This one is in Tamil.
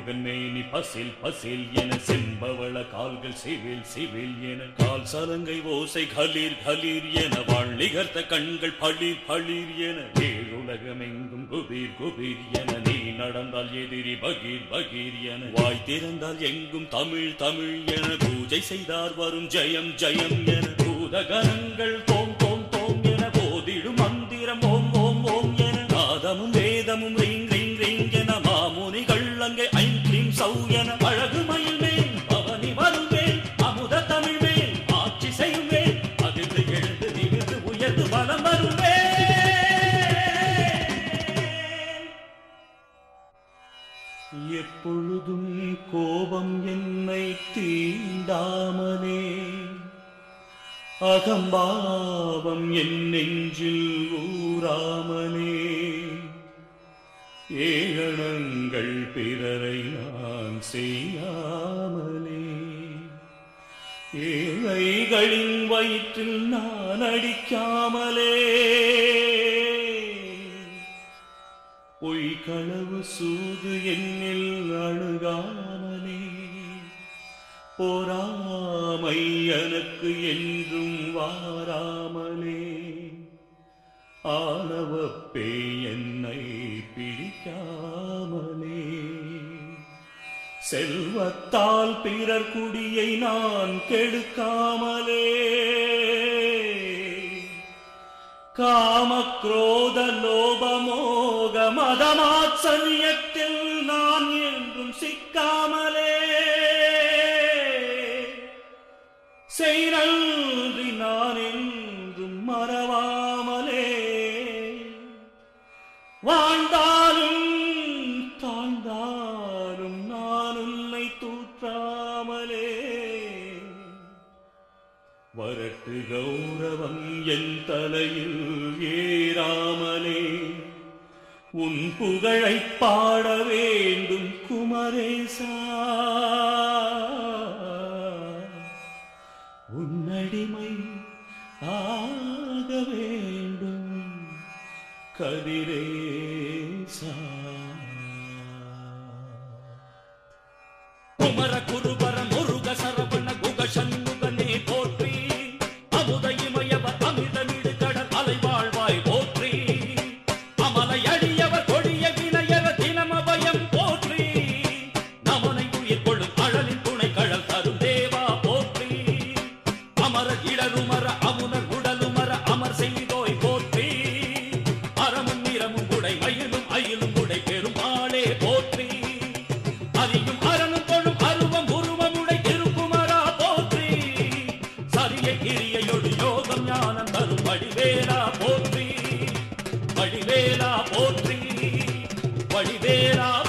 செங்கன் மேனி பசில் பசில் என செம்பவள கால்கள் சிவில் சிவில் என கால் சலங்கை ஓசை கலீர் கலீர் என வாழ் நிகர்த்த கண்கள் பளிர் பளிர் என ஏழுலகமெங்கும் குபீர் குபீர் என நீ நடந்தால் எதிரி பகீர் பகீர் என வாய் திறந்தால் எங்கும் தமிழ் தமிழ் என பூஜை செய்தார் வரும் ஜெயம் ஜெயம் என பூதகணங்கள் தோம் தோம் தோம் என போதிடும் மந்திரம் ஓம் ஓம் ஓம் என நாதமும் வேதமும் ரீங் ரீங் ரீங் என மாமுனிகள் அங்கே ஐம் கிளீம் சௌ என அழகு மயில் மேல் பவனி வரும் மேல் அமுத தமிழ் மேல் ஆட்சி செய்யும் மேல் அதிர்ந்து எழுந்து நிமிர்ந்து உயர்ந்து பலம் வரும் மேல் எப்பொழுதும் கோபம் என்னை தீண்டாமலே அகம்பாவம் என் நெஞ்சில் ஊராமலே ஏளனங்கள் பிறரை நான் செய்யாமலே ஏழைகளின் வயிற்றில் நான் அடிக்காமலே பொய்களவு சூது என்னில் அணுகாமலே பொறாமை எனக்கு என்றும் வாராமலே ஆணவப்பே என்னை பிடிக்காமலே செல்வத்தால் பிறர் குடியை நான் கெடுக்காமலே காம குரோத லோபமோக மதமாத்சரியத்தில் நான் என்றும் சிக்காமலே செய்நன்றி நான் என்றும் மறவாமலே வாழ்ந்தாலும் தாழ்ந்தாலும் நான் உன்னை தூற்றாமலே வரட்டு கௌரவம் என் தலையில் ஏறாமலே உன் புகழை பாட வேண்டும் குமரேசா உன்னடிமை ஆக வேண்டும் கதிரேசா குமர குருபர முருக சரவண குக சண்முகனே போற்றி அமுத இமயவர் அமிர்தமிடு கடல் அலைவாழ்வாய் போற்றி அமலை அடியவர் கொடிய வினையவர் தினமபயம் போற்றி நமனை உயிர் கொள்ளும் அழலின் துணை கழல் தரும் தேவா போற்றி அமர இடருமர அமுனர் உடலுமர அமர் செய்தோய் போற்றி அறமும் நிறமும் உடை மயிலும் அயிலும் உடை பெரும் ஆளே போற்றி அதியும் அரணும் தொழும் அருவம் உருவம் உடை திருக்குமரா போற்றி சரிய கிரியையொடு யோகம் ஞானம் தரும் வடிவேலா போற்றி வடிவேலா போற்றி வடிவேலா